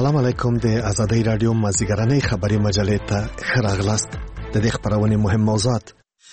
السلام علیکم. د آزادۍ رادیو مازیګرنۍ خبري مجلې ته ښه راغلاست. د دې خبرونې مهم موضوعات: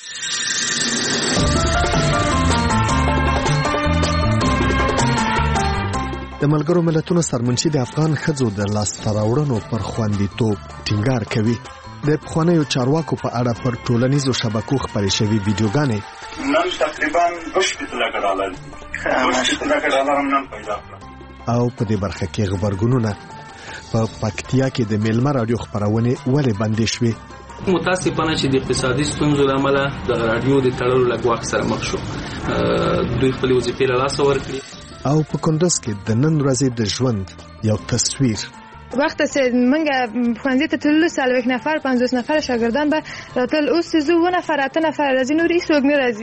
د ملګرو ملتونو سرمنشي د افغان ښځو د لاسته راوړنو پر خوندیتوب ټینګار کوي. د پخوانیو چارواکو په اړه پر ټولنیزو شبکو خپرې شوې ویډیوګانې نن تقریبا 2,000 ډالر هم نن پیدا کړل. او په دې برخه کې خبرګونونه په پکتیا کې د میلمه رادیو خبرونه ولې بندې شوې؟ متاسفانه چې د اقتصادي ستونزو له امله د رادیو د تړلو لګواک سره مخ شو. دوی خپل وظیفې له لاسه ورکړي. او په کندوز کې د نن ورځې د ژوند یو تصویر. وخت چې موږ ښوونځي ته تللو 40 نفر 50 نفر شاګردان به راتل، اوس 2 نفر 8 نفر راځي، نور هیڅ څوک نه راځي.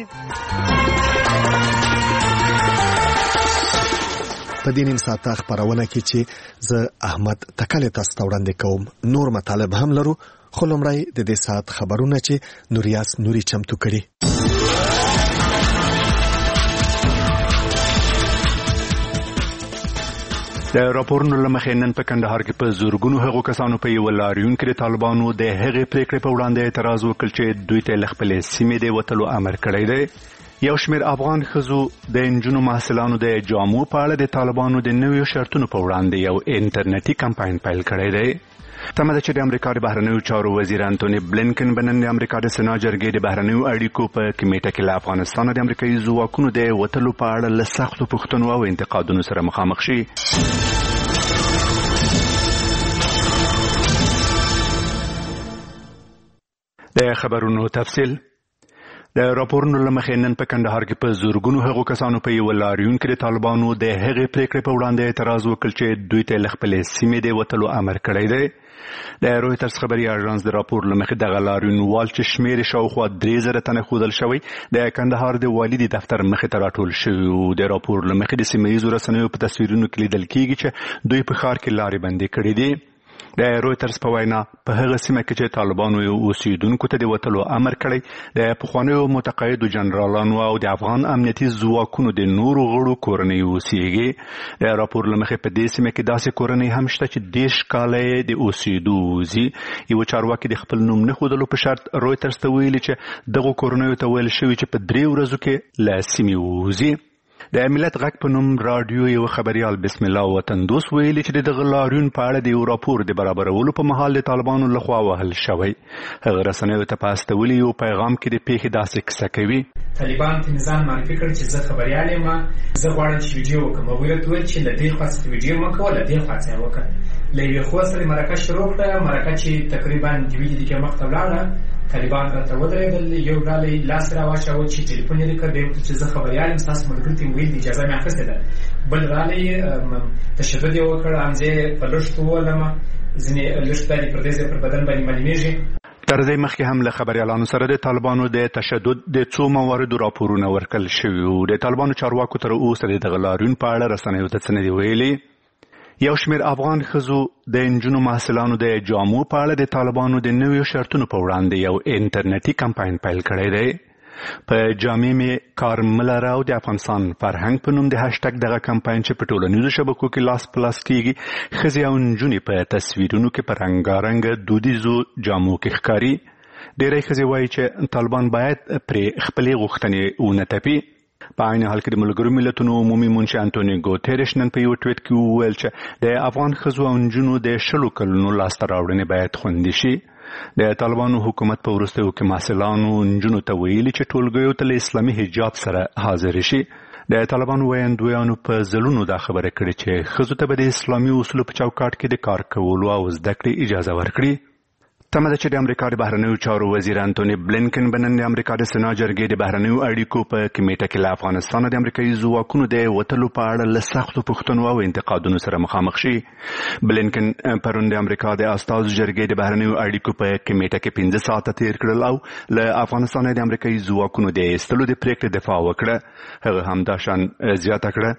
په دې نیم ساعته خبرونه کې چې زه احمد تکل تاسو ته وړاندې کوم، نور مطالب هم لرو، خو لومړی د دې ساعت خبرونه چې نوریاس نوري چمتو کړي. د راپورونو له مخې نن په کندهار کې په زورګونو هغو کسانو په یو لاریون کې د طالبانو د هغې پریکړې په وړاندې اعتراض وکړ چې دوی ته له خپلې سیمې د وتلو امر کړی دی. یو شمېر افغان ښځو د نجونو محصلانو د جامو په اړه د طالبانو د نویو شرطونو په وړاندې یو انټرنیټي کمپاین پیل کړی دی. تمه ده چې د امریکا د بهرنیو چارو وزیر انټوني بلینکن به نن د امریکا د سنا جرګې د بهرنیو اړیکو په کمیټه کې له افغانستان د امریکایي ځواکونو د وتلو په اړه له سختو پوښتنو او انتقادونو سره مخامخ شي. د خبرونو تفصیل. د راپورونو له مخې نن په کندهار کې په زورګونو هغو کسانو په یو لاریون کې د طالبانو د هغې پریکړې په وړاندې اعتراض وکړ چې دوی ته له خپلې سیمې د وتلو امر کړی دی. د رویټرز خبري اژانس د راپور له مخې دغه لاریونوال چې شمېر شاوخوا 3,000 تنه ښودل شوی د کندهار د والي د دفتر مخې ته راټول شوي. د راپور له مخې د سیمه ییزو رسنیو په تصویرونو کې لیدل کېږي چې دوی په ښار کې لارې بندې کړې دي. د رویټرز په وینا په هغه سیمه کې چې طالبانو یو اوسیدونکو ته د وتلو امر کړی، د پخوانیو متقاعدو جنرالانو او د افغان امنیتي ځواکونو د نورو غړو کورنۍ اوسیږي. د راپور له مخې په دې سیمه کې داسې کورنۍ هم شته چې 10 کاله یې د اوسیدو وځي. یو چارواکي د خپل نوم نه ښودلو په شرط رویټرز ته ویلي چې دغو کورنیو ته ویل شوي چې په 3 ورځو کې له سیمې ووځي. د ملت غږ په نوم رادیو یو خبريال بسم الله وطن دوست ویلي چې دغه لاریون په اړه د یو راپور د برابرولو په مهال د طالبانو لخوا وهل شوی. هغه رسنیو ته په استولي یو پیغام کې د پیښې داسې کیسه کوي. طالبان ته نظام معرفي کړ چې زه خبريال یم، زه غواړم چې ویډیو وکړم. ویل ویل چې له دې خوا څخه ویډیو مه کوه، له دې خوا څخه وکړه. له یوې خوا سره مرکه شروع کړه، مرکه چې تقریبا 2 دقیقې مخته ولاړه. طالبان راته ودرېدل، یو ډالۍ لاس راواچاوه چې ټلیفون یې کړ، دی چې زه خبريال یم، ستاسو ملګري ته ویل اجازه مې اخیستې ده. بل رالی تشدد یې وکړ، همزه په لښتو ولمه، ځینې لښت باندې پر دې ځای پر بدن باندې معلومېږي. تر دې مخکې هم له خبريالانو سره د طالبانو د تشدد د څو مواردو راپورونه ورکړل شوي وو. د طالبانو چارواکو تر اوسه د دغه لاریون په اړه رسنیو ته څه نه دي ویلي. یو شمېر افغان ښځو د نجونو محصلانو د جامو په اړه د طالبانو د نویو شرطونو په وړاندې یو انټرنیټي کمپاین پیل کړی دی. په جامع می کار ملره او د افغانستان فرهنګ په نوم د هاشټګ دغه کمپاین چې په ټولنیزو شبکو کې لاس په لاس کېږي، ښځې او نجونې په تصویرونو کې په رنګارنګ دودیزو جامو کې ښکاري. ډېری ښځې وایي چې طالبان باید پرې خپلې غوښتنې ونه تپي. په عین حال کې د ملګرو ملتونو عمومي منشي انټوني ګوتریش نن په یو ټویټ کې وویل چې د افغان ښځو او نجونو د 20 کلونو لاسته راوړنې باید خوندي شي. د طالبانو حکومت په وروستیو کې محصلانو نجونو ته ویلي چې ټولګیو ته له اسلامي حجاب سره حاضر شي. د طالبانو ویاندویانو په ځلونو دا خبره کړې چې ښځو ته به د اسلامي اصولو په چوکاټ کې د کار کولو او زده کړې اجازه ورکړي. تمه ده چې د امریکا د بهرنیو چارو وزیر انټوني بلینکن به نن د امریکا د سنا جرګې د بهرنیو اړیکو په کمیټه کې له افغانستان د امریکایي ځواکونو د وتلو په اړه له سختو پوښتنو او انتقادونو سره مخامخ شي. بلینکن پرون د امریکا د استازو جرګې د بهرنیو اړیکو په کمیټه کې 15 ساعته تیر کړل او له افغانستان د امریکایي ځواکونو د ایستلو د پریکړې دفاع وکړه. هغه همداشان زیاته کړه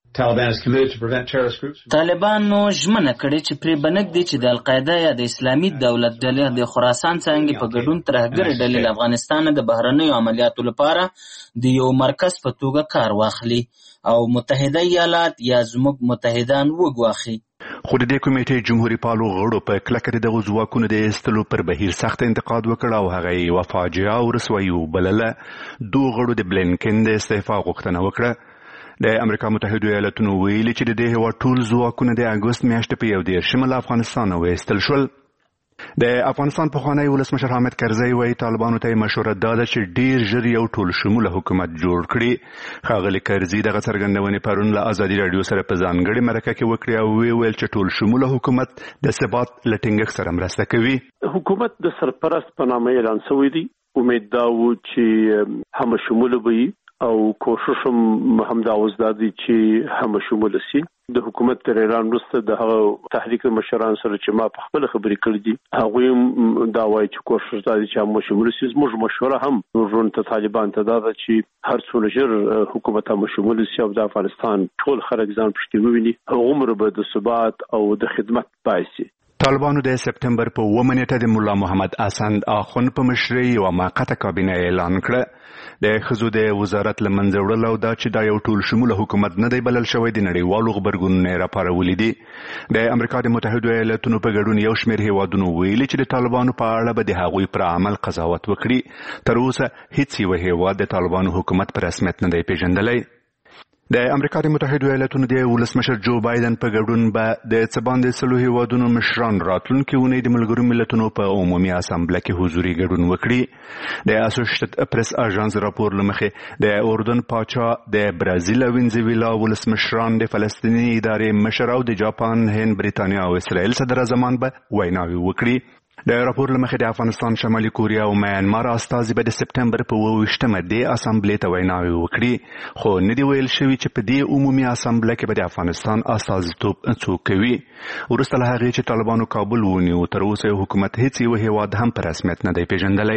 طالبان نو ژمنه کړې چې پرې بنږدي چې د القاعده یا د اسلامي دولت ډلې د خراسان څنګه په ګډون ترهګرې ډلې له افغانستان د بهرنیو عملیاتو لپاره د یو مرکز په توګه کار واخلي او متحده ایالات یا زموږ متحدان وګواخي. خو د دې کمیټې جمهوریت پالو غړو په کلکه د دغو ځواکونو د ایستلو پر بهیر سخت انتقاد وکړ او هغه یې فاجعه او رسوایي وبلله. دوه غړو د بلینکن د استعفا غوښتنه وکړه. د امریکا متحده ایالاتونو ویلي چې د دې هیواد ټول ځواکونه د اګوست میاشتې په 1 له افغانستان وایستل شول. د افغانستان پخوانی ولسمشر حامد کرزی وایي طالبانو ته مشوره داده چې ډیر ژر یو ټول شموله حکومت جوړ کړي. ښاغلي کرزي دغه څرګندونې پرون له ازادي راډیو سره په ځانګړې مرکه کې وکړې او ویل چې ټول شموله حکومت د ثبات له ټینګښت سره مرسته کوي. حکومت د سرپرست په نامه اعلان شوی دی. امید دا و چې هم شموله وي او کوشش هم دا وزدادي چې هم شموله سي. د حکومت تر اعلان وروسته د هغه تحریک مشران سره چې ما په خپل خبرې کړې دي هغه دا وایي چې کوشش دا دي چې هم شموله سي. موږ مشوره هم ورونو ته طالبان ته دا چې هر څو ژر حکومت هم شموله سي او د افغانستان ټول خلک ځان پښتون وویني. عمر به د ثبات او د خدمت پایسي. طالبانو د سپتمبر په 1 نیټه د مولا محمد اسند اخوند په مشرۍ یو موقته کابینه اعلان کړه. د ښځو د وزارت له منځه وړل او دا چې دا یو ټول شموله حکومت نه دی بلل شوی د نړیوالو غبرګونونو راپارولي دي. د امریکا د متحده ایالاتونو په ګډون یو شمېر هیوادونو ویلي چې د طالبانو په اړه به د هغوی پر عمل قضاوت وکړي. تر اوسه هیڅ یو هیواد د طالبانو حکومت په رسمیت نه دی پیژندلی. د امریکا د متحده ایالاتونو د ولسمشر جو بایدن په ګډون به د څه باندې 100 هیوادونو مشران راتلونکي اونۍ د ملګرو ملتونو په عمومي اسامبله کې حضوري ګډون وکړي. د اسوسییټډ پریس اژانس راپور له مخې د اردن پاچا د برازیل او وینزویلا ولسمشران د فلسطیني ادارې مشر او د جاپان، هند، بریتانیا او اسرائیل صدر اعظمان به ویناوي وکړي. د راپور له مخې د افغانستان، شمالي کوریا او میانمار استازي به د سپتمبر په 28مه د اسامبلې ته ویناوي وکړي. خو نه دی ویل شوي چې په دې عمومي اسامبله کې به د افغانستان استازیتوب څوک کوي. وروسته له هغې چې طالبانو کابل ونیو تر اوسه یو حکومت هیڅ یو هیواد هم په رسمیت نه دی پیژندلی.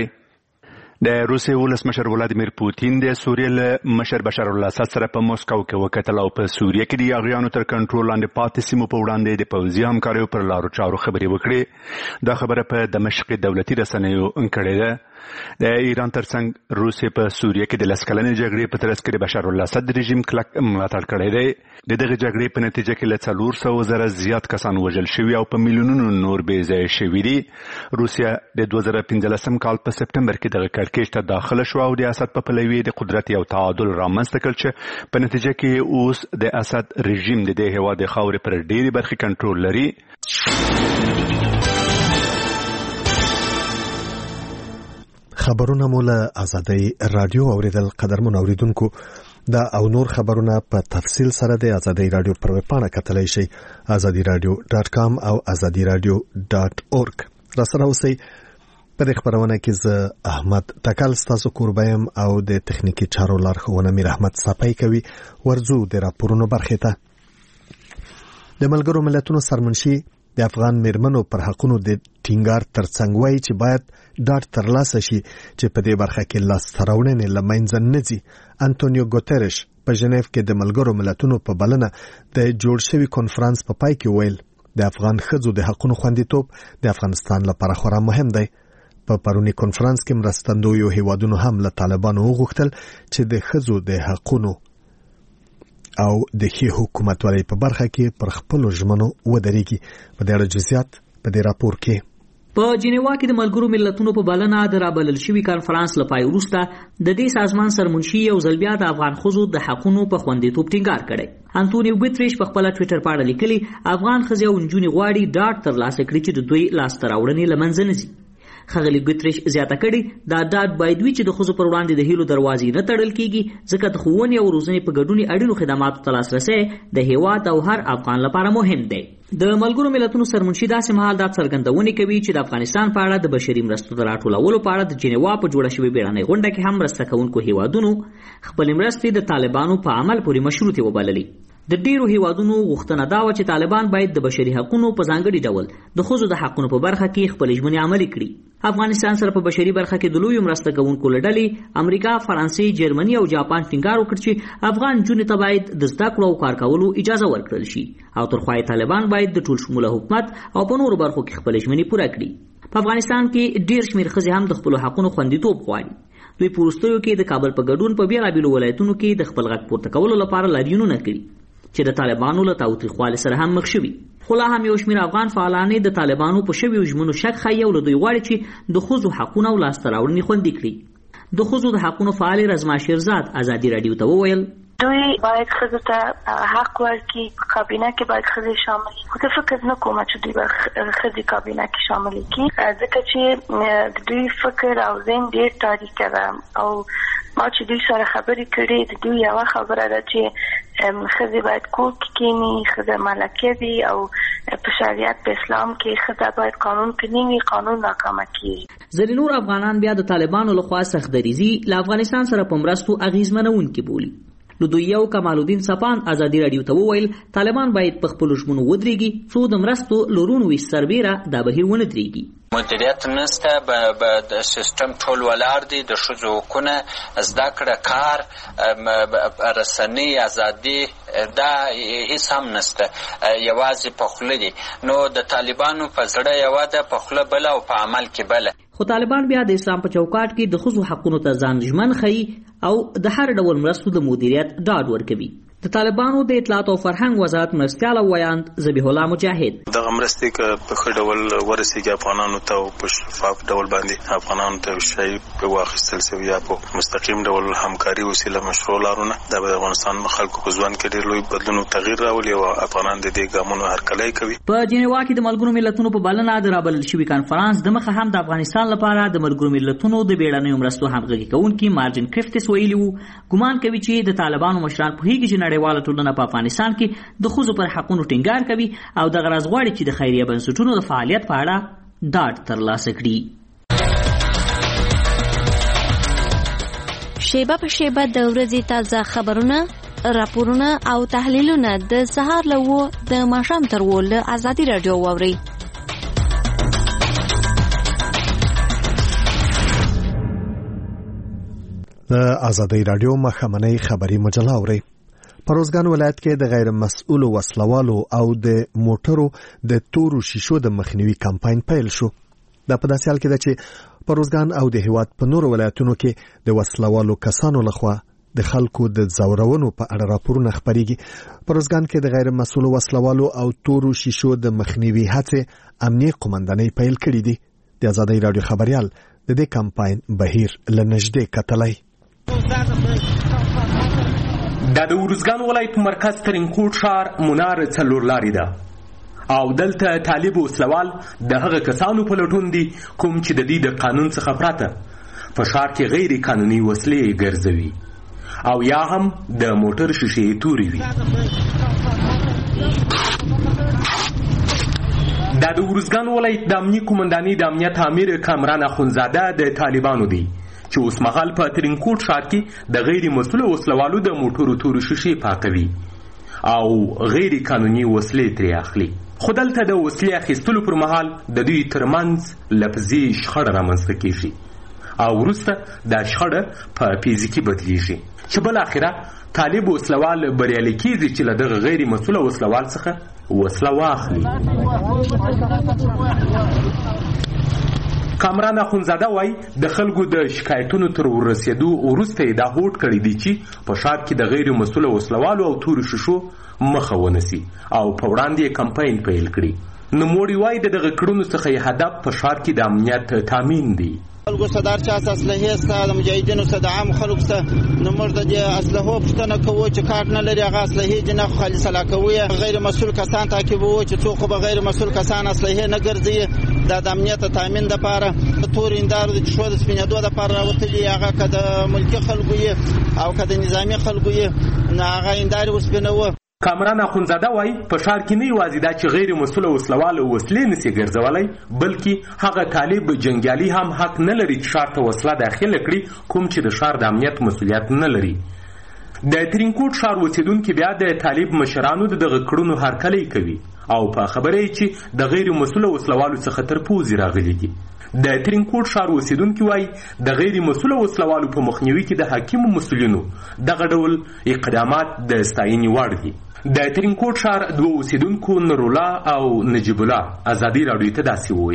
د روسیې ولسمشر ولادیمیر پوتین د سوریې له مشر بشار الاسد سره په موسکو کې وکتل او په سوریې کې د یاغیانو تر کنټرول لاندې پاتې سیمو په وړاندې د پوځي همکاریو پر لارو چارو خبرې وکړې. دا خبره په دمشق دولتي رسنیو کړې ده. د ایران ترڅنګ روسیې په سوریې کې د 10 کلنې جګړې په ترڅ کې د بشار الاسد رژیم کلک ملاتړ کړی دی. د دغه جګړې په نتیجه کې له 400,000 زیات کسان وژل شوي او په میلیونونو نور بې ځایه شوي دي. روسیه د 2015 کال په سپتمبر کې دغه کړکېچ ته داخله شو او د اسد په پلوي د قدرت یو تعادل رامنځته کړ چې په نتیجه کې اوس د اسد رژیم د دې هیواد د خاورې پر ډېرې برخې کنټرول لري. خبرونه مو له ازادي رادیو اوریدل. قدرمن اوریدونکو دا او نور خبرونه په تفصیل سره د ازادي رادیو پر ویب پاڼه کتلای شئ azadiradio.com او azadiradio.org. را سره اوسئ. په دې خبرونه کې زه احمد تکل ستاسو کوربایم او د تخنیکی چارو لارښوونه میر احمد صافی کوي. ورځو د راپورونو برخې ته. د ملګرو ملتونو سرمنشي د افغان میرمنو پر حقونو د ټینګار ترڅنګ وایي چې باید ډاډ ترلاسه شي چې په دې برخه کې لاسته راوړنې له منځه نه ځي. انټونیو ګوتریش په ژنیف کې د ملګرو ملتونو په بلنه د جوړ شوي کنفرانس په پای کې ویل د افغان ښځو د حقونو خوندیتوب د افغانستان لپاره خورا مهم دی. په پرونی کنفرانس کې مرستندویو هیوادونو هم له طالبانو وغوښتل چې د ښځو د حقونو او د ښې حکومتولۍ په برخه کې پر خپلو ژمنو ودرېږي. په دې اړه جزئیات په دې راپور کې. په جنیوا کې د ملګرو ملتونو په بلنه د رابلل شوي کانفرنس لپاره وروسته د دې سازمان سرمنشي یو ځل بیا د افغان ښځو د حقونو په خوندیتوب ټینګار کړی. انټونیو ګوتریش په خپل ټوئیټر باندې لیکلي افغان ښځې او نجونې غواړي ډاډ ترلاسه کړي چې د دوی لاسته راوړنې له منځه نه ځي. ښاغلي ګوتریش زیاته کړې دا ډاډ باید وي چې د ښځو پر وړاندې د هیلو دروازې نه تړل کیږي ځکه د ښوونې او روزنې په ګډون اړینو خدماتو ته لاسرسی د هیواد او هر افغان لپاره مهم دی. د ملګرو ملتونو سرمنشي داسې مهال دا څرګندونه کوي چې د افغانستان په اړه د بشري مرستو د راټولولو په اړه د جنیوا په جوړه شوې بیړنۍ غونډه کې هم مرسته کوونکو هیوادونو خپلې مرستې د طالبانو په عمل پورې مشروطې وبللې. د ډیرو هیوادونو غوښتنه دا و چې طالبان باید د بشري حقوقو په ځانګړي ډول د ښځو د حقوقو په برخه کې خپل ژمنې عملي کړي. افغانستان سره په بشري برخه کې د لوی مرسته کوونکو لړلې امریکا، فرانسې، جرمني او جاپان ټینګار وکړ چې افغان جنونو ته باید د زده کړو او کار کولو اجازه ورکړل شي او ترخوای طالبان باید د ټول شموله حکومت او په نورو برخو کې خپل ژمنې پوره کړي. په افغانستان کې ډیر شمیر ښځې هم د خپل حقوقو خوندیتوب غواړي. دوی په وروستیو کې د کابل په ګډون په بیلابیلو ولایتونو کې د خپل غږ پورته کولو لپاره لاریونونه کړي چې د طالبانو له تاوتریخوالي سره هم مخ شوي. خو لا هم یو شمېر افغان فعالانې د طالبانو په شویو ژمنو شک ښیي او له دوی غواړي چې د ښځو حقونه او لاسته راوړنې خوندي کړي. د ښځو د حقونو فعالې رزما شیرزاد ازادي راډیو ته وویل دوی باید ښځو ته حق ورکړي، کابینه کې باید ښځې شامل کړي. خو زه فکر نه کوم چې دوی به ښځې کابینه کې شامل کړي، ځکه چې د دوی فکر او ذهن ډېر تاریکه ده. او ما چې دوی سره خبرې کړې د دوی یوه خبره ده چې ښځې باید کور کې کښېني، ښځه ملکه وي، او په شریعت په اسلام کې ښځه باید قانون کې نه وي، قانون ناکامه کېږي. ځینې نور افغانان بیا د طالبانو لخوا سختدریزي له افغانستان سره په مرستو اغېزمنونکې بولي. نو دوی یو کمال الدین سپان ازادي راډیو ته وویل طالبان باید په خپلو ژمنو ودرېږي څو د مرستو لورونو وي سربیره دا بهیر ونه درېږي. مدیریت نسته، د سیستم ټول ولاړ دی، د ښځو حقونه، زده کړه، کار، رسنۍ ازادي دا هیڅ هم نسته، یوازې په خوله دي. نو د طالبانو په زړه یوه ده، په خوله بله او په عمل کې بله. خو طالبان بیا د اسلام په چوکاټ کې د ښځو حقونو ته ځان ژمن ښیي او د هر ډول مرستو د مدیریت ډاډ ورکوي. د طالبانو د اطلاعات او فرهنګ وزارت مرستیال او ویاند ذبیح الله مجاهد دغه مرستې که په ښه ډول ورسېږي افغانانو ته او په شفاف ډول باندې افغانانو ته شی په واخیستل شوي یا په مستقیم ډول همکاري وسیله مشروع لارونه دا به د افغانستان خلکو په ژوند کې ډېر لوی بدلون او تغییر راولي او افغانان د دې ګامونو هرکلی کوي. په جنیوا کې د ملګرو ملتونو په بلنه د رابلل شوي کنفرانس د مخه هم د افغانستان لپاره د ملګرو ملتونو د بیړنیو مرستو همغږي کوونکي مارجن کرفتس ویلي وو ګمان کوي چې د طالبانو مشران پوهیږي چې نړیواله ټولنه په افغانستان کې د ښځو پر حقونو ټینګار کوي او دغه راز غواړي چې د خیریه بنسټونو د فعالیت په اړه ډاډ ترلاسه کړي. شیبه په شیبه د ورځې تازه خبرونه، راپورونه او تحلیلونه د سهار له 9 د ماښام تر 10 له ازادي راډیو واورئ. د ازادي راډیو مخامنۍ خبري مجله اورئ. په روزګان ولایت کې د غیر مسؤلو وسلوالو او د موټرو د تورو شیشو د مخنیوي کمپاین پیل شو. دا په داسې حال کې ده چې په روزګان او د هیواد په نورو ولایتونو کې د وسلوالو کسانو لخوا د خلکو د ځورونو په اړه راپورونه خپریږي. په روزګان کې د غیر مسؤلو وسلوالو او تورو شیشو د مخنیوي هڅې امنیه قومندانۍ پیل کړې دي. د ازادي راډیو خبريال د دې کمپاین بهیر لنږدې کتلای. د روزګان ولایت مرکز ترینکوټ ښار منار څلور لارې ده او دلته طالب وسلوال د هغه کسانو په لټون دي کوم چې د دې د قانون څخه پرته په ښار کې غیر قانوني وسلې ګرځوي او یا هم د موټر شیشې توري وي. د روزګان ولایت د امنیه قومندانۍ د امنیت امیر کامران اخونزاده د طالبانو دی چې اوس مهال په ترینکوټ ښار کې د غیر مسؤلو وسلوالو د موټرو تورو شیشې پاکوي او غیر قانوني وسلې ترې اخلي. خو دلته د وسلې اخیستلو پر مهال د دوی ترمنځ لفظي شخړه رامنځته کیږي او وروسته دا شخړه په فزیکي بدلیږي چې بالاخره طالب وسلوال بریالي کیږي چې له دغه غیر مسؤله وسلوال څخه وسله واخلي. کامران اخونزاده وای د خلکو د شکایتونو تر ورسېدو وروسته دا هوډ کړی دی چې په ښار کې د غیر مسؤله وسلوالو او تورو شیشو مخه ونیسي او په وړاندې کمپاین پیل کړي. نوموړي وای د دغه کړنو څخه هدف په ښار کې د امنیت تامین دی. خلکو صدر چا اسلحې سره د مجاهدینو سره د عام خلکو سره نو موږ د اسلحو پوښتنه کوو چې کارت نه لري هغه اسلحې جنا خالص علاقوي غیر مسؤل کسان تعقیبوو چې څوک به غیر مسؤل کسان اسلحې نه ګرځي د امنیت تامین لپاره تور اندار د شو د سپینېدو لپاره راوتلي هغه کده ملکی خلکو او کده نظامی خلکو نه هغه اندار وسپینوه. کامران اخونزاده وای په ښار کې نه یوازې دا چې غیر مسؤله وسلوال وسلې نشي ګرځولای بلکې هغه طالب جنگیالي هم حق نه لري چې ښار ته وسله داخله کړي کوم چې د ښار د امنیت مسؤلیت نه لري. د ترینکوټ ښار اوسیدونکي بیا د طالب مشرانو دغه کړنو هرکلی کوي او په خبره چې د غیر مسؤله وسلوالو څخه تر پوزې راغلي دي. د ترینکوټ ښار اوسیدونکي وای د غیر مسؤله وسلوالو په مخنیوي کې د حاکمو مسؤلینو دغه ډول اقدامات د ستاینې وړ دي. د ترینکوټ ښار دوه اوسیدونکو نورولا او نجیب الله ازادي راډیو ته داسې وایي.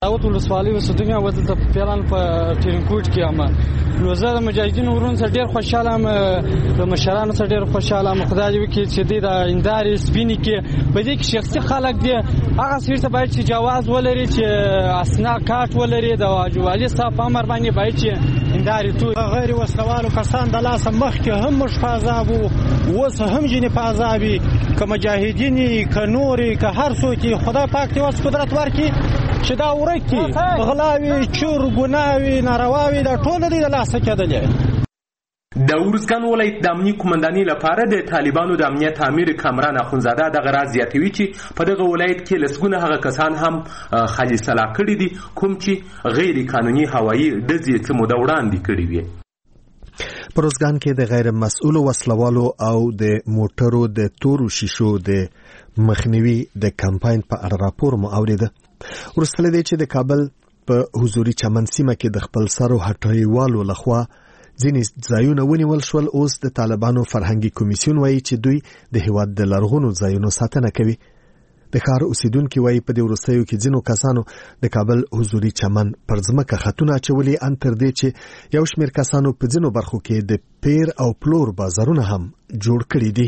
داوود ولسوالۍ اوسېدونکی یم، دلته په پیران په ټرینکوټ کې یم. نو زه د مجاهدینو ورونو سره ډېر خوشحاله یم، د مشرانو سره ډېر خوشحاله یم. خدای دې وکړي چې دوی د هندارې سپینې کې په دې کې شخصي خلک دي هغه سړي ته باید چې جواز ولري، چې اسناد کارت ولري، د واجوالي صاحب په امر باندې باید چې هندارې تو غیر وسلوالو کسان د لاسه مخکې هم موږ په عذاب وو، اوس هم ځینې په عذاب وي، که مجاهدین که نور که هر څوک خدای پاک دې اوس قدرت ورکړي چې دا ورکي غلاوي چور ګناوي نارواوي دا ټول دې د لاسه کېدلې. د ارزګان ولایت د امنیت قومندانۍ لپاره د طالبانو د امنیت امیر کامران اخونزاده دغه راز زیاتوي چې په دغه ولایت کې لسګونه هغه کسان هم خالصلا کړي دي کوم چې غیر قانوني هوایي ډزې څه موده وړاندې کړي وي. په ارزګان کې د غیر مسؤلو وسلوالو او د موټرو د تورو شیشو د مخنیوي د کمپاین په اړه راپور مو اوریده. ورسته دی چې د کابل په حضوري چمن سیمه کې د خپل سرو هټیوالو لخوا ځینې ځایونه ونیول شول. اوس د طالبانو فرهنګي کمیسیون وایي چې دوی د هیواد د لرغونو ځایونو ساتنه کوي. د ښار اوسیدونکي وایي په دې وروستیو کې ځینو کسانو د کابل حضوري چمن پر ځمکه خطونه اچولي، ان تر دې چې یو شمېر کسانو په ځینو برخو کې د پیر او پلور بازارونه هم جوړ کړي دي.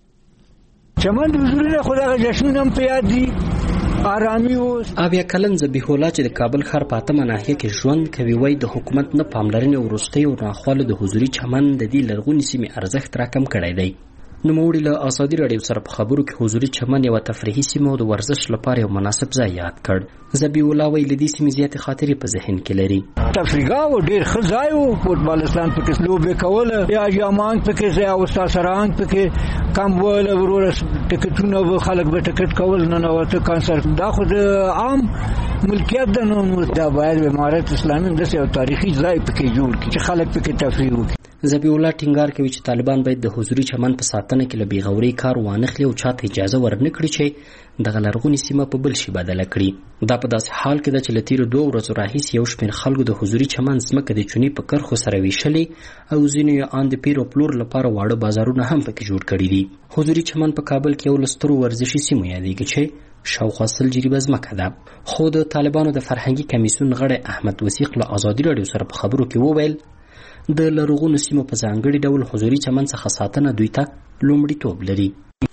چمن د حضوري نه خو دغه جشنونه هم په یاد دي. آرامي اوس اویا کلن ذبیح الله چې د کابل ښار په اتمه ناحیه کې ژوند کوي وایي د حکومت نه پاملرنې وروستیو ناخوالو د حضوري چمن د دې لرغونې سیمې ارزښت راکم کړی دی. نوموړي له ازادي راډیو سره په خبرو کې حضوري چمن یوه تفریحي سیمه او د ورزش لپاره یو مناسب ځای یاد کړ. ذبیح الله وایي له دې سیمې زیاتې خاطرې په ذهن کې لري. تفریحګاه و ډېر ښه ځای و، فوټبالستان پکې لوبې کوله، یا جامان پکې یا استاد سرهنګ پکې کم وله وروره ټکټونه به خلک به ټکټ کول ننوته کنسرت. دا خو د عام ملکیت ده، نو دا باید به امارت اسلامي داسې یو تاریخي ځای پکې جوړ کړي چې خلک پکې تفریح وکړي. ذبیح الله ټینګار کوي چې طالبان باید د حضوري چمن په ساتنه کې له بېغورۍ کار وانخلي او چاته اجازه ورنه کړي چې دغه لرغونې سیمه په بل شي بدله کړي. دا په داسې حال کې ده چې له تېرو 2 ورځو راهیسې یو شمېر خلکو د حضوري چمن ځمکه د چونې په کرښو سره ویشلې او ځینو یې ان د پیر او پلور لپاره واړه بازارونه هم پکې جوړ کړي دي. حضوري چمن په کابل کې یو له سترو ورزشي سیمو یادېږي چې شاوخوا 100 جریبه ځمکه ده. خو د طالبانو د فرهنګي کمیسیون غړی احمد وثیق له ازادي راډیو سره په خبرو کې وویل د لرغونو سیمو په ځانګړي ډول حضوري چمن څخه ساتنه دوی ته لومړیتوب لري.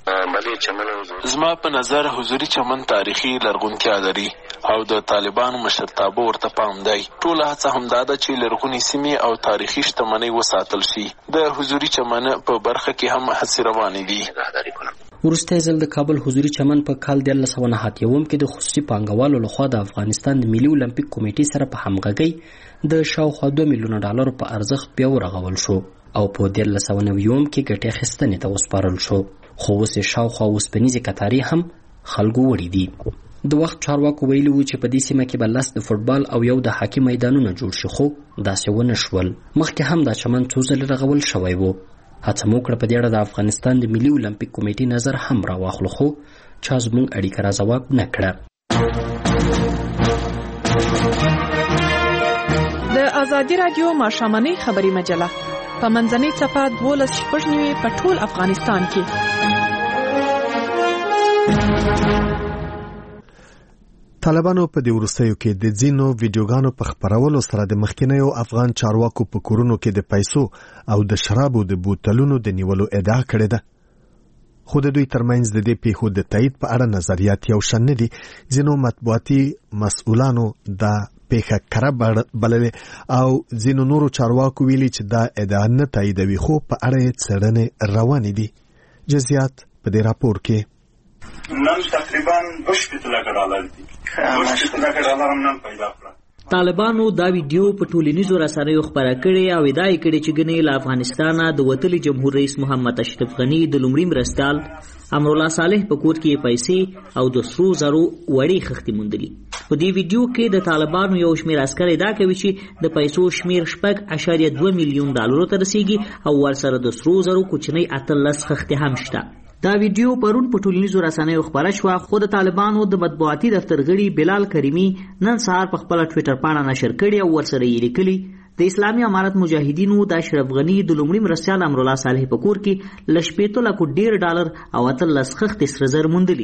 زما په نظر حضوري چمن تاریخي لرغونتیا لري او د طالبانو مشرتابه ورته پام دی. ټوله هڅه همدا ده چې لرغونې سیمې او تاریخي شتمنۍ وساتل شي. د حضوري چمن په برخه کې هم هڅې روانې دي. وروستی ځل د کابل حضوري چمن په کال 1991 کې د خصوصي پانګوالو لخوا د افغانستان د ملي اولمپیک کمیټې سره په همغږۍ د شاوخوا $2 میلیونه په ارزښت بیا ورغول شو او په 1990 کې ګټې اخیستنې ته وسپارل شو. خو اوس یې شاوخوا اوسپنیزې کتارې هم خلکو وړي دي. د وخت چارواکو ویلي وو چې په دې سیمه کې به 10 د فوټبال او یو د هاکي میدانونه جوړ شي، خو داسې ونه شول. مخکې هم دا چمن څو ځلې رغول شوی و. هڅه مو کړه په دې اړه د افغانستان د ملي اولمپیک کمیټې نظر هم راواخلو، خو چا زموږ اړیکه را ځواب نه کړه. د ازادي راډیو ماښامنۍ خبري مجله په منځنۍ صفحه 12 په ټول افغانستان کې. طالبانو په دې وروستیو کې د ځینو ویډیوګانو په خپرولو سره د مخکینیو افغان چارواکو په کورونو کې د پیسو او د شرابو د بوتلونو د نیولو ادعا کړې ده. خو د دوی ترمنځ د دې پیښو د تایید په اړه نظریات یو شان نه دي. ځینو مطبوعاتي مسؤلانو دا پیښه کره بللې او ځینو نورو چارواکو ویلي چې دا ادعا نه تاییدوي، خو په اړه یې څېړنې روانې دي. جزئیات په دې راپور کې. نن تقریبا $2 دي. $2 هم نن پیدا کړل. طالبانو دا ویډیو په ټولنیزو رسنیو خپره کړې او ادعا یې کړې چې ګنې له افغانستانه د وتلي جمهور رئیس محمد اشرف غني د لومړي مرستیال امرالله صالح په کور کې پیسې او د سرو زرو وړې خښتې موندلي. په دې ویډیو کې د طالبانو یو شمېر عسکر ادعا کوي چې د پیسو شمېر $6.2 میلیون ته رسیږي او ورسره د سرو زرو کوچنۍ 18 خښتې هم شته. دا ویډیو پرون په ټولنیزو رسنیو خپره شوه، خو د طالبانو د مطبوعاتي دفتر غړي بلال کریمي نن سهار په خپله ټویټر پاڼه نشر کړې او ورسره یې لیکلي د اسلامي امارت مجاهدینو د اشرف غني د لومړي مرستیال امرالله صالح په کور کې له $1.5 لک او 18 خښتې سره زر موندلي دي.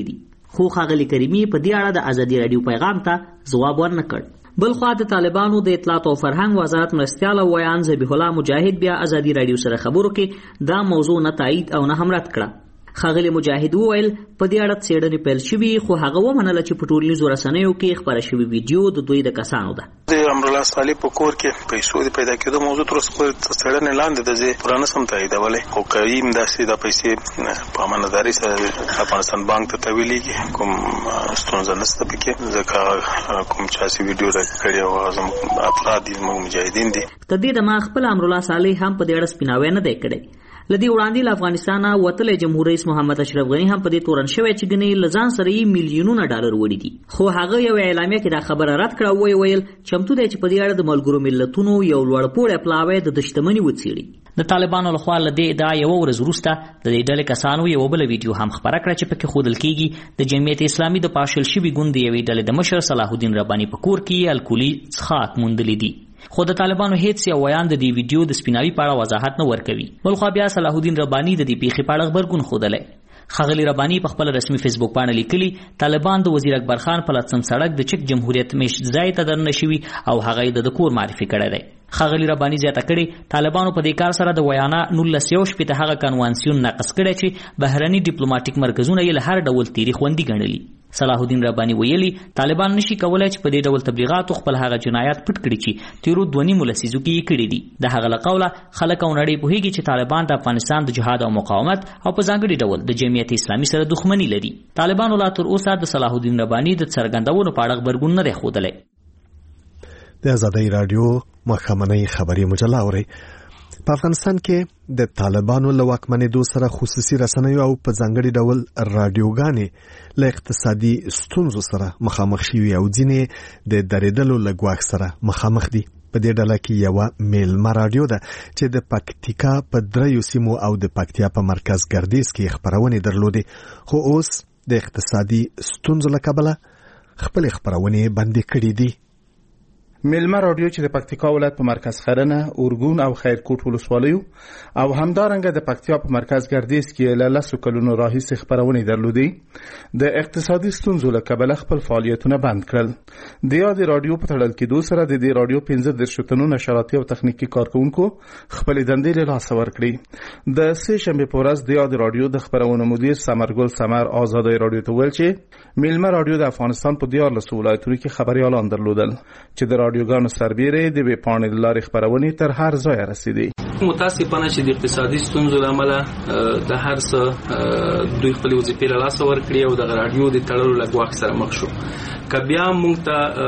خو ښاغلي کریمي په دې اړه د ازادي راډیو پیغام ته ځواب ورنه کړ. بلخوا د طالبانو د اطلاعات او فرهنګ وزارت مرستیال او ویان ذبیح الله مجاهد بیا ازادي راډیو سره خبرو کې دا موضوع نه تایید او نه هم رد کړه. ښاغلي مجاهد وویل په دې اړه څېړنې پیل شوي خو هغه ومنله چې په ټولنیزو رسنیو کې خپره شوې ویډیو د دوی د کسانو ده. د امرالله صالح په کور کې پیسو د پیدا کېدو موضوع تر اوسه پورې څېړنې لاندې ده. زه پوره نشم تاییدولی خو که یم داسې دا پیسې په امانتداري سره افغانستان بانک ته تحویلېږي کوم ستونزه نشته پکې ځکه کوم چا چې ویډیو راکړې او هغه زموږ افراد دي زموږ مجاهدین دي. تر دې دمه خپل امرالله صالح هم په دې اړه سپیناوی نه دی کړی. لدی وړاندې له افغانستانه وتلی جمهور رئیس محمد اشرف غنی هم په دې تورن شوی چې ګنې له ځان سره یې میلیونونه ډالر وړي دي. خو هغه یو اعلامیه کې دا خبره رد کړه او ویل چمتو دی چې په دې اړه د ملګرو ملتونو یو لوړپوړی پلاوی د شتمني وڅېړي. د طالبانو لخوا له دې ادعا یوه ورځ وروسته د دې ډلې کسانو یوه بله ویډیو هم خپره کړه چې پکې ښودل کېږي د جمعیت اسلامي د پاشل شوي ګوند د یوې ډلې د مشر صلاح الدین رباني په کور کې الکولي څښاک موندلي دي. خو د طالبانو هیڅ یو ویان د دې ویډیو د سپیناوي په اړه وضاحت نه ورکوي. بلخوا بیا صلاح الدین رباني د دې پیښې په اړه غبرګون ښودلی. ښاغلي رباني په خپل رسمي فیسبوک باندې لیکلي طالبان د وزیر اکبر خان په لڅن سړک د چک جمهوریت میشت ځای ته دننه شوي او هغه یې د کور معرفي کړی دی. ښاغلي رباني زیاته کړې طالبانو په دې کار سره د ویانا 1960 هغه کنوانسیون ناقص کړی چې بهرني ډیپلوماټیک مرکزونه یې له هر ډول تیری خوندي ګڼلي. صلاح الدین رباني ویلي طالبان نشي کولای چې په دې ډول تبلیغاتو خپل هغه جنایات پټ کړي چې تیرو 2.5 لسیزو کې یې کړي دي. د هغه له قوله خلک او نړۍ پوهیږي چې طالبان د افغانستان د جهاد او مقاومت او په ځانګړي ډول د جمعیت اسلامي سره دښمني لري. طالبانو لا تر اوسه د صلاح الدین رباني د څرګندونو په اړه غبرګون نه دی ښودلی. د ازادۍ راډیو ماښامنۍ خبري مجله اورئ. په افغانستان کې د طالبانو له واکمنېدو سره خصوصي رسنیو او په ځانګړي ډول راډیوګانې له اقتصادي ستونزو سره مخامخ شوي او ځینې د درېدلو له ګواښ سره مخامخ دي. په دې ډله کې یوه میلمه راډیو ده چې د پکتیکا په 3 سیمو او د پکتیا په مرکز ګردیز کې خپرونې درلودې خو اوس د اقتصادي ستونزو له کبله خپل خپرونې بندې کړې دي. میلمه رادیو چې د پکتیکا ولایت په مرکز خرنه، اورګون او خیرکوټ ولسوالیو او همدارنګه د پکتیا په مرکز ګردیز کې له 10 کلونو راهیسې خپرونې درلودې د اقتصادي ستونزو له کبله خپل فعالیتونه بند کړل. د یاد رادیو په تړل کېدو سره د دې رادیو 15 تنو نشراتي او تخنیکی کارکونکو خپل دندې له لاسه ورکړې. د سه شنبه په ورځ د یاد رادیو د خپرونو مدیر سمرګل سمر آزادۍ رادیو ته ویل چې میلمه رادیو د افغانستان په 14 ولایتونو کې خبريالان درلودل چې د رادیوګانو سربېره د ویب پاڼې له لارې خپرونې تر هر ځای رسیدې. متاسفانه چې د اقتصادي ستونزو له امله د هر څه دوی خپل وظیفې له لاسه ورکړي او د رادیو د تړلو له ګواښ سره مخ شو. که بیا موږ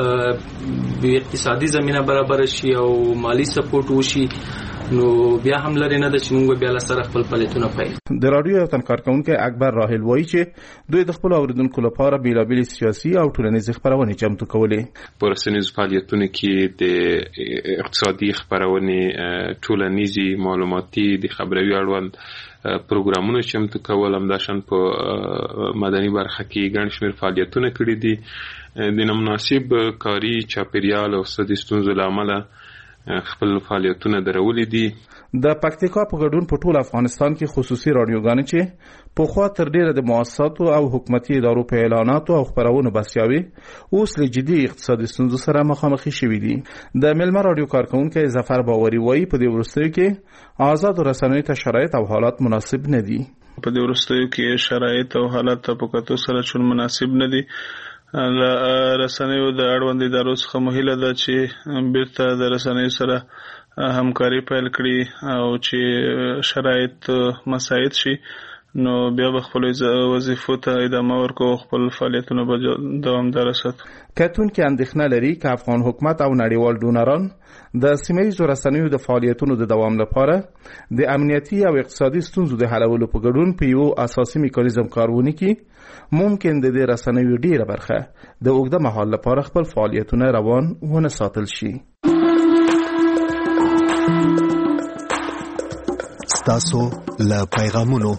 ته اقتصادي زمینه برابر شي او مالی سپورټ وشي نو بیا هم لري نه د چې موږ بیا له سره خپل فعالیتونه پیل. د رادیو یو تن کارکونکي اکبر راحل وایي چې دوی د خپل اوریدونکو لپاره بیلابیل سیاسي او ټولنیزې خبرونه چمتو کولې. په رسنیزو فعالیتونو کې د اقتصادي خبرونه، ټولنیزي، معلوماتي، د خبروي اړوند پروګرامونه چمتو کول، همداشان په مدني برخه کې ګڼ شمېر فعالیتونه کړي دي. د نامناسب کاري چاپیریال او اقتصادي ستونزو له امله خپل فعالیتونه درولې دي. د پکتیکا په ګډون په ټول افغانستان کې خصوصي رادیوګانې چې په خوا تر ډیره د مؤسساتو او حکومتي ادارو په اعلاناتو او خبرونو بسیاوي اوس له جدي اقتصادي ستونزو سره مخامخ شوي دي. د میلمه رادیو کارکونکي ظفر باوري وایي په دې وروستیو کې آزاد رسنیو ته شرایط او حالات مناسب نه دي. په دې وروستیو کې شرایط او حالات په کتو سره چون مناسب نه دي. رسنیو د اړوند ادارو څخه مهیله ده چې بیرته د رسنیو سره همکاري پیل کړي او چې شرایط مساعد شي نو بیا به خپل وظیفو ته ادامه ورکو، خپل فعالیتونه به دوامدار ساتو. کتونکي اندېښنه لري چې افغان حکومت او نړیوال ډونران د سیمه‌ییزو رسنیو د فعالیتونو د دوام لپاره د امنیتي او اقتصادي ستونزو د حلولو په ګډون په یو اساسي میکانیزم کارونه کوي. ممکن د دې رسنیو ډیره برخه د اوږده مهال لپاره خپل فعالیتونه روان ونه ساتل شي. ستاسو له پیغامونو.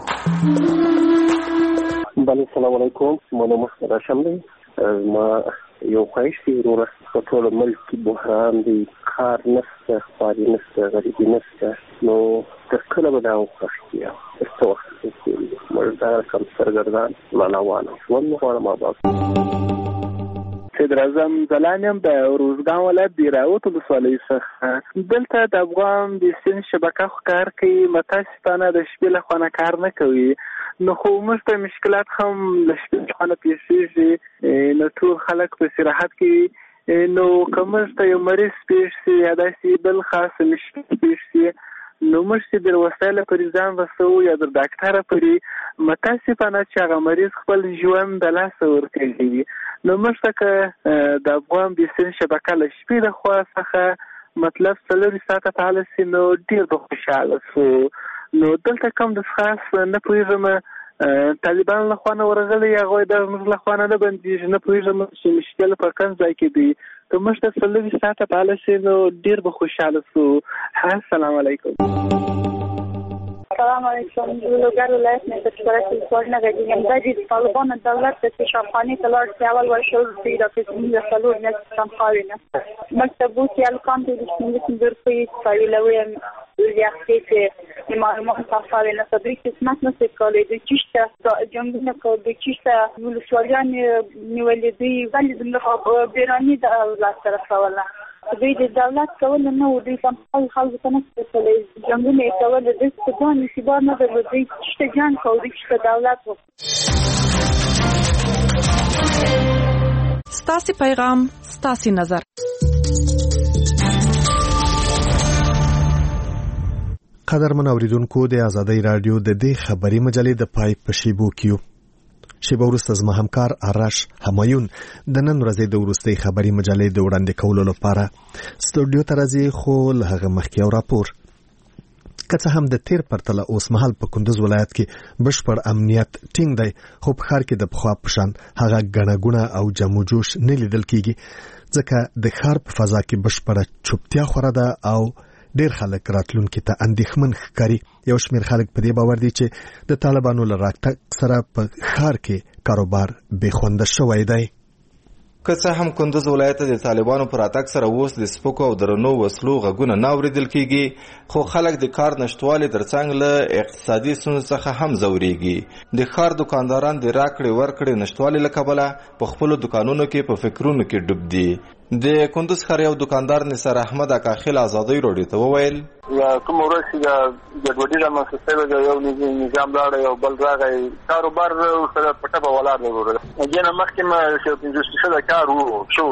بله السلام علیکم، ما نوم راشم دی. ما یو خواهش دی وروره، په ټول ملک کې بحران دی، کار نشته، خواري نشته، غریبي نشته، نو تر کله به دا وخت کېږي؟ تر څه وخت کېږي؟ موږ کم سرګردان مانوانو ونغواړم آباد سید اعظم زلانیم د روزګان ولایت د راوت ولسوالۍ څخه دلته د افغان د سین شبکه کار کوي متاسفانه د شپې له خوا کار نه کوي نو خو موږ ته مشکلات هم له شپې څخه پیښیږي نو ټول خلک په استراحت کوي نو کومه ته یو مریض پیښ شي یا داسې بل خاص مشکل پیښ شي نو موږ چې د وسایلو پرې ځان رسوو یا د ډاکټره پرې متاسفانه چې هغه مریض خپل ژوند د لاسه ورکوي نو موږ ته که د افغان بیسین شبکه له شپې د خوا څخه مطلب 4 ساعته فعاله شي نو ډېر به خوشحاله شو نو دلته کوم د خاص نه پوهېږم طالبان له خوا نه ورغلی هغوی د موږ له خوا نه بندېږي نه پوهېږم چې مشکل په کوم ځای کې دی که موږ ته 4 ساعته فعاله شي نو ډېر به خوشحاله شو السلام علیکم السلام علیکم لوګر ولایت نه د شورای ولسوالۍ غږیږم د طالبان دولت د شامخاني تلار سیاول ورشل د راتلونکي د سلور نه شامخاوینه مکتبو کې الکان د دښمنۍ د رپې فایلوي ریاستي معلومات صافاوینه تبریک اسمت نه سکالې د چشته جنگونه کو د چشته ولسوالیان نیولې دی ولې د بیرانی د اولاد طرف ولا دوی د دولت کول نه و دوی په خلکو ته نه څه جنگونه کول د ستګان اعتبار نه درلودي چې جنگ کوي چې دولت و ستاسي پیغام ستاسي نظر قدرمن اوریدونکو د آزادۍ رادیو د دې خبري مجلې د پای په شیبو کیو شیبه وروسته زما همکار آرش همایون د نن ورځې د وروستۍ خبري مجلې د وړاندې کولو لپاره سټوډیو ته راځي خو له هغه مخکې یو راپور که څه هم د تیر پرتله اوس مهال په کندوز ولایت کې بشپړ امنیت ټینګ دی خو په ښار کې د پخوا په شان هغه ګڼه ګوڼه او جم و جوش نه لیدل کیږي ځکه د ښار په فضا کې بشپړه چوپتیا خوره ده او ډیر خلک راتلونکي ته اندېښمن ښکاري یو شمېر خلک په دې باور دي چې د طالبانو له راتګ سره په ښار کې کاروبار بې خونده شوی دی که څه هم کندوز ولایت د طالبانو پر راتګ سره اوس د سپکو او درنو وسلو غږونه نه اورېدل کیږي خو خلک د کار نشټوالي ترڅنګ له اقتصادي ستونزو څخه هم ځورېږي د ښار دکانداران د راکړې ورکړې نشټوالي له کبله په خپلو دکانونو کې په فکرونو کې ډوب دي د کندوز ښار یو دکاندار نثار احمد اکاخیل آزادۍ راډیو ته وویل کوم ورځ چې د ګډوډي رامنځته شوې ده یو نظام راغی یو بل راغی کاروبار سره پټه به ولاړ دی وروره دې نه مخکې ما چې 50% کار وو شو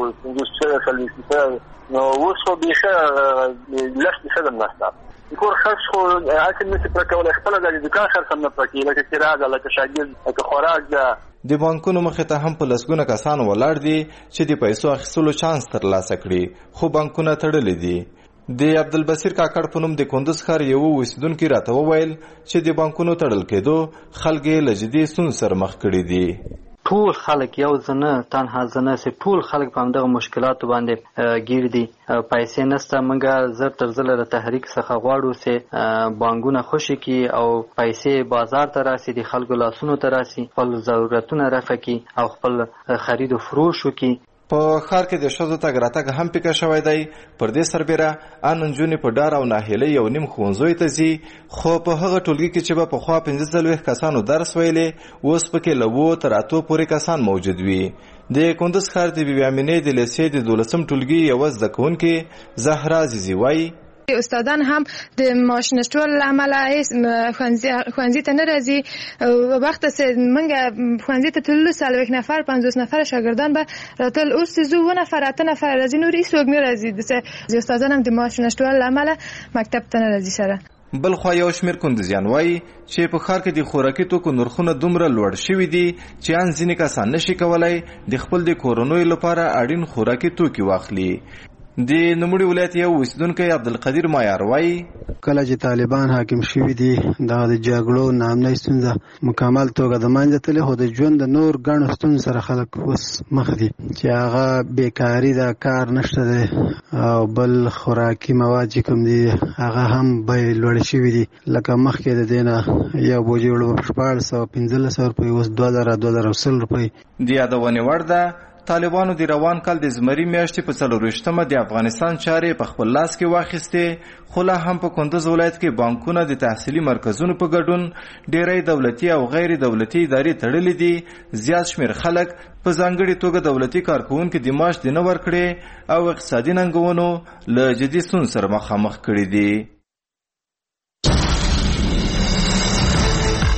50% نو اوس خو بیخي لږ څه هم نشته کور خرڅ خو هڅه نشي پر کولای خپله د دکان خرڅ هم نه پکې لکه کرایه ده لکه شاګرد لکه خوراک ده د بانکونو مخې ته هم په لسګونه کسان ولاړ دي چې د پیسو اخیستلو چانس ترلاسه کړي خو بانکونه تړلي دي د عبدالبصیر کاکړ په نوم د کندوز ښار یو اوسیدونکي راته وویل چې د بانکونو تړل کېدو خلک یې له جدي ستونزو سره مخ کړي دي ټول خلک یو ځنه تنها ځنه سي ټول خلک په همدغه مشکلاتو باندې گیر دي پیسې نسته منګه زر تر زر له تحریک څخه غواړو چې بانکونه خوشي کی او پیسې بازار ته راسي د خلکو لاسونو ته راسي خپل ضرورتونه رفع کی او خپل خرید او فروش وکي په ښار کې د ښځو تګ راتګ هم پیکه شوی دی پر دې سربیره ان نجونې په ډار او ناهیلۍ یو نیم ښوونځیو ته ځي خو په هغه ټولګي کې چې به پخوا 45 کسانو درس ویلې اوس پکې له 2 تر 8 پورې کسان موجود وي د کندوز ښار د بیبي امینې د لیسې د 12م ټولګي یوه زده کوونکې زهرا عزیزي وایي استادان هم د معاش نشټول عمله ښوونځي ته نه راځي وخت چې موږ ښوونځي ته تللو 40 نفر 50 نفر شاګردان به راتل اوس زه 2 نفر 8 نفر راځي نور هیڅوک نه راځي د استادان هم د معاش نشټول عمله مکتب ته نه راځي سره بل خو یو شمیر کندوزیان وایي چې په ښار کې د خوراکي توکو نرخونه دومره لوړ شوي دي چې ان ځینې کسان نشي کولای د خپل د کورنیو لپاره اړین خوراکي توکي واخلي د نوموړي ولایت یو اوسیدونکی عبدالقدیر مایار وایي کله چې طالبان حاکم شوي دي دغه د جګړو ناامنۍ ستونزه مکمل توګه د منځه تللې خو د ژوند د نور ګڼو ستونزو سره خلک اوس مخ دي چې هغه بیکاري ده کار نشته دی او بل خوراکي مواد چې کوم دي هغه هم بیې لوړې شوي دي لکه مخکې د دې نه یو بوجۍ وړه په 1415 روپۍ اوس 2000 2100 روپۍ د یادونې وړ ده طالبانو د روان کال د زمري میاشتې په 24مه د افغانستان چارې په خپل لاس کې واخیستې، خو لا هم په کندوز ولایت کې بانکونه د تحصیلي مرکزونو په ګډون ډېری دولتي او غیر دولتي ادارې تړلې دي. زیات شمېر خلک په ځانګړې توګه دولتي کارکوونکي د معاش د نه ورکړې او اقتصادي ننګونو له جدي ستونزو سره مخامخ کړي دي.